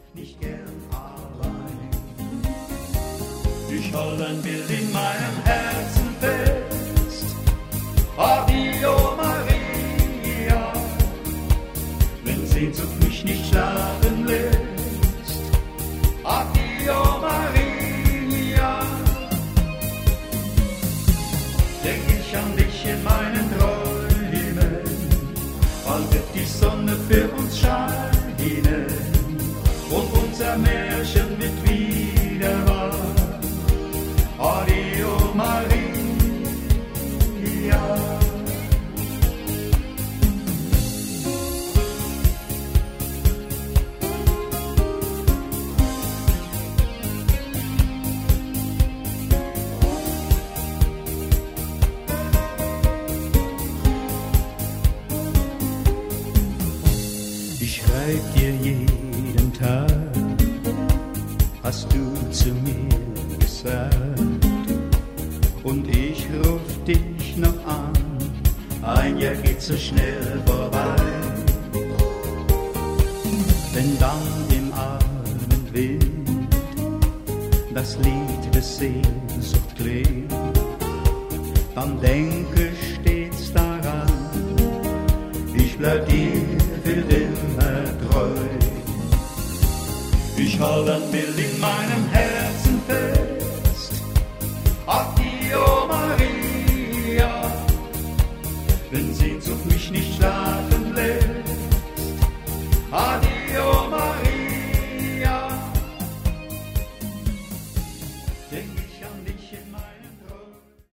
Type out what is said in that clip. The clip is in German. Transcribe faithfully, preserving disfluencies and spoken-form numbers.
nicht gern allein. Ich halte ein Bild in meinem Herzen fest, Ave Maria, wenn Sehnsucht mich nicht schlafen lässt, Ave Maria, denk ich an dich in meinen Träumen, bald wird die Sonne für uns scheinen und unser Märchen wird wieder wahr. Ave Maria. Ich schreib dir jeden Tag, hast du zu mir gesagt, und ich ruf dich noch an, ein Jahr geht so schnell vorbei. Wenn dann im Abendwind das Lied der Sehnsucht klingt, dann denke stets daran, ich bleib dir für immer treu. Ich halte ein Bild in meinem Herzen fest, Ave Maria, wenn Sehnsucht mich nicht schlagen